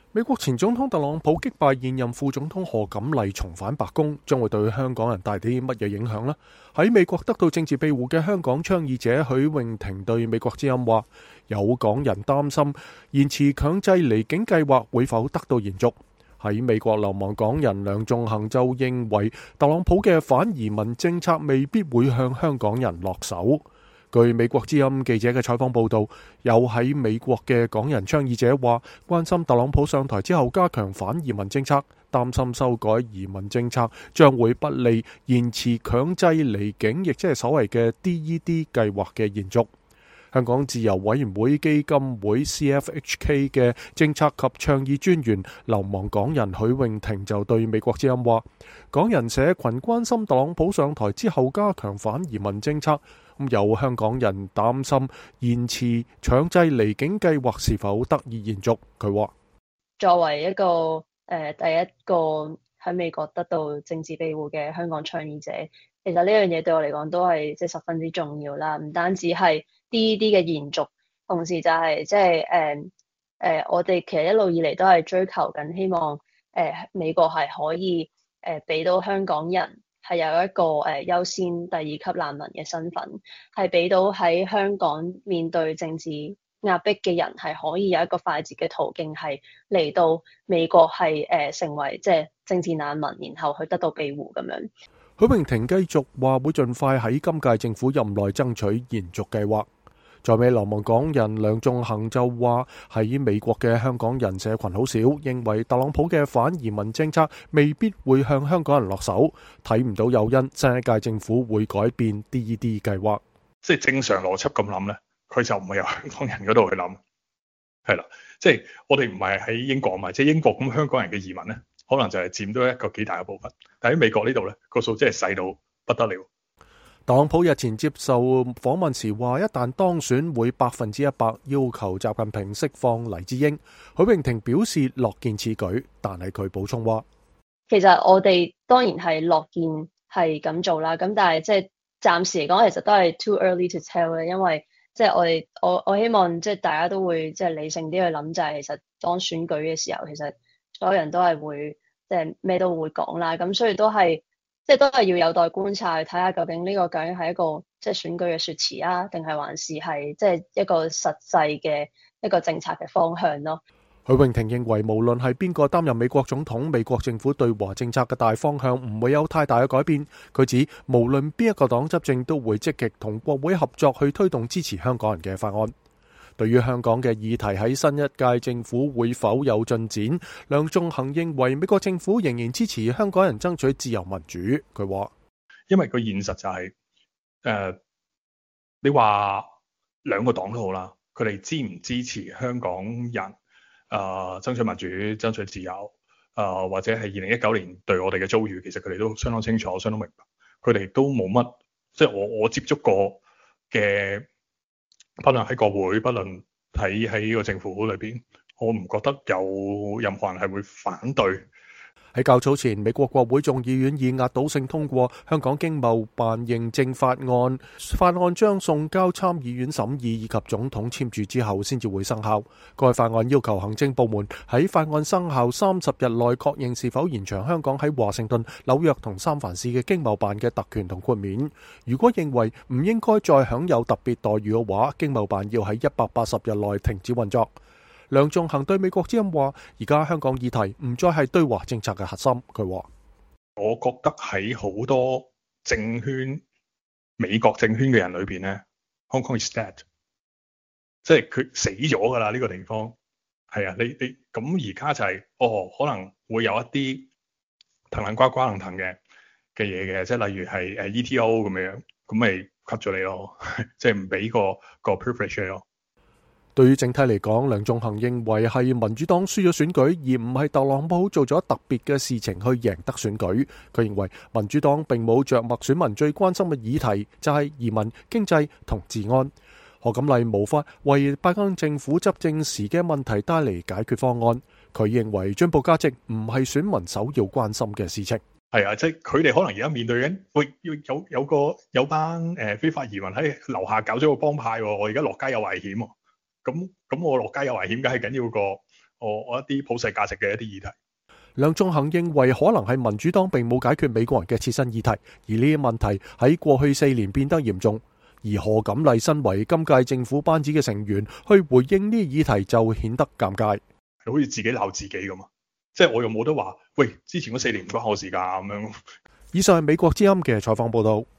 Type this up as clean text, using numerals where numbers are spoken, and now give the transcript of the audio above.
美國前總統特朗普擊敗現任副總統賀錦麗重返白宮，將會對香港人帶啲乜嘢影響呢？喺美國得到政治庇護嘅香港倡議者許穎婷對美國之音話：有港人擔心延遲強制離境計劃會否得到延續。喺美國流亡港人梁頌恆就認為特朗普嘅反移民政策未必會向香港人落手。據美國之音記者嘅採訪報道，有喺美國嘅港人倡議者話，關心特朗普上台之後加強反移民政策，擔心修改移民政策將會不利延遲強制離境，亦即係所謂嘅 DED 計劃嘅延續。香港自由委員會基金會 CFHK 嘅政策及倡議專員流亡港人許穎婷就對美國之音話，港人社群關心特朗普上台之後加強反移民政策，有香港人擔心延遲強制離境計劃是否得以延續。佢話作為一個第一個喺美國得到政治庇護嘅香港倡議者，其實呢樣嘢對我嚟講都係即係十分之重要啦。唔單止係 DED 嘅延續，同時就係即係我哋其實一路以嚟都係追求緊，希望美國係可以俾到香港人係有一個優先第二級難民嘅身份，係俾到喺香港面對政治壓迫嘅人係可以有一個快捷嘅途徑，係嚟到美國係成為即係政治難民，然後去得到庇護咁樣。 許穎婷繼續話會盡快喺今屆政府任內爭取延續計劃。在美流亡港人梁頌恆就話喺美國嘅香港人社群好少，認為特朗普嘅反移民政策未必會向香港人落手，睇唔到誘因新一屆政府會改變 DED 計劃。 即係正常邏輯咁諗咧，佢就唔係由香港人嗰度去諗，係啦，即係我哋唔係喺英國嘛，即係英國咁香港人嘅移民咧，可能就係佔到一個幾大嘅部分，但喺美國呢度咧，個數真係細到不得了。 特朗普日前接受訪問時話，一旦當選會100%要求習近平釋放黎智英。許穎婷表示樂見此舉，但係佢補充話， 其實我哋當然係樂見係咁做啦，咁但係即係暫時嚟講，其實都係 too early to tell 嘅，因為即係我希望即係大家都會即係理性啲去諗，就係其實當選舉嘅時候，其實所有人都係會即係咩都會講啦，咁所以都係。即係都係要有待觀察，去睇下究竟呢個究竟係一個即係選舉嘅說辭啊，定係還是係即係一個實際嘅一個政策嘅方向咯。 許穎婷認為，無論係邊個擔任美國總統，美國政府對華政策嘅大方向唔會有太大嘅改變。佢指，無論邊一個黨執政，都會積極同國會合作去推動支持香港人嘅法案。對於香港嘅議題喺新一屆政府會否有進展，梁頌恆認為美國政府仍然支持香港人爭取自由民主。佢話： 因為個現實就係你話兩個黨都好啦，佢哋支唔支持香港人爭取民主、爭取自由或者係2019年對我哋嘅遭遇，其實佢哋都相當清楚、相當明白。佢哋都冇乜，即係我接觸過嘅。不論喺國會，不論喺個政府裏邊，我唔覺得有任何人係會反對。 喺較早前，美國國會眾議院以壓倒性通過香港經貿辦認證法案，法案將送交參議院審議以及總統簽署之後先至會生效。該法案要求行政部門喺法案生效30日內確認是否延長香港喺華盛頓、紐約同三藩市嘅經貿辦嘅特權同豁免。如果認為唔應該再享有特別待遇嘅話，經貿辦要喺180日內停止運作。梁頌恆對美國之音話：而家香港議題唔再係對華政策嘅核心。佢話： 我覺得喺好多政圈、美國政圈嘅人裏邊咧，Hong Kong is dead，即係佢死咗㗎啦。呢個地方係啊，你咁而家就係可能會有一啲騰騰呱呱能騰嘅嘢嘅，即係例如係ETO 咁樣，咁咪 cut 咗你咯，即係唔俾個 privilege 你咯。 對於整體嚟講，梁頌恆認為係民主黨輸咗選舉，而唔係特朗普做咗特別嘅事情去贏得選舉。佢認為民主黨並冇着墨選民最關心嘅議題，就係移民、經濟同治安。賀錦麗無法為拜登政府執政時嘅問題帶嚟解決方案。佢認為進步價值唔係選民首要關心嘅事情。 係啊，即係佢哋可能而家面對緊，喂，要有班非法移民喺樓下搞咗個幫派喎，我而家落街有危險喎。咁我落街有危險，梗係緊要過我一啲普世價值嘅一啲議題。 梁頌恆認為可能係民主黨並冇解決美國人嘅切身議題，而呢啲問題喺過去4年變得嚴重。而何錦麗身為今屆政府班子嘅成員，去回應呢啲議題就顯得尷尬， 好似自己鬧自己咁啊！即係我又冇得話，喂，之前嗰4年唔關我事㗎咁樣。 以上係美國之音嘅採訪報導。